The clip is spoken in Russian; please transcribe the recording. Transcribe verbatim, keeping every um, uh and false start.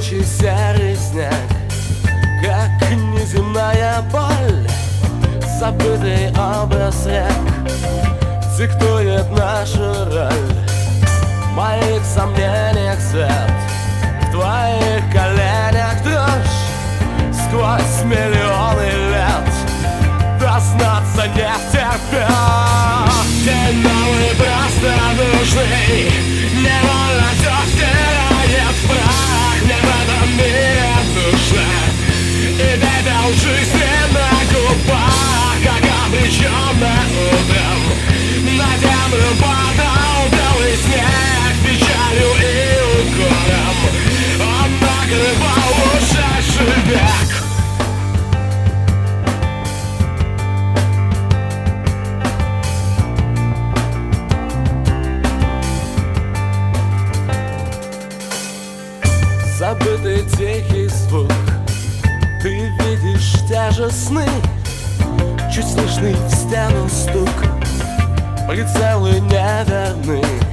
Колючий серый снег, как неземная боль, забытый образ рек диктует нашу роль. В моих сомнениях свет, в твоих коленях дрожь. Сквозь миллионы лет доснаться не втерпет. День новый просто нужный, невольно все стирает в прах. Мне в этом мире душно, и пепел жизни на губах, как обреченно утром на землю падал белый снег. Печалью и укором он накрывал ушедший век. Забытый тихий звук, ты видишь те же сны, чуть слышный в стену стук, прицелы неверны.